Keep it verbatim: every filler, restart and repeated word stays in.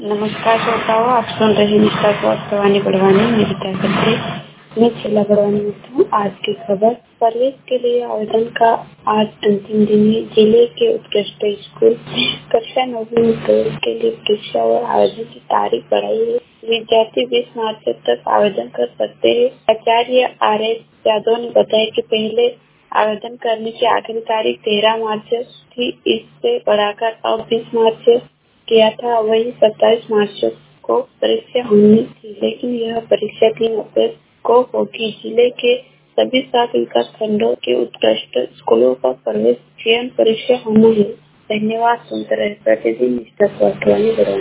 नमस्कार श्रोताओं, आप सुन रहे हैं निष्ठा स्वास्थ्य बढ़वानी मेरी ताकत मैं छिला बढ़वानी हूँ। आज की खबर, प्रवेश के लिए आवेदन का आज अंतिम दिन है। जिले के उत्कृष्ट स्कूल कक्षा नौवीं में प्रवेश के लिए परीक्षा और आवेदन की तारीख बढ़ाई है। विद्यार्थी बीस मार्च तक आवेदन कर सकते हैं। आचार्य आर एस यादव ने बताया कि पहले आवेदन करने की आखिरी तारीख तेरह मार्च थी, इससे बढ़ाकर अब बीस मार्च किया था। वही सत्ताईस मार्च को परीक्षा होनी थी, लेकिन यह परीक्षा तीन अप्रैल को होगी। जिले के सभी सात विकास खंडों के उत्कृष्ट स्कूलों का प्रवेश चयन परीक्षा होना है। धन्यवाद। सुनते रहे प्रतिदिन निष्ठा स्वास्थ्य।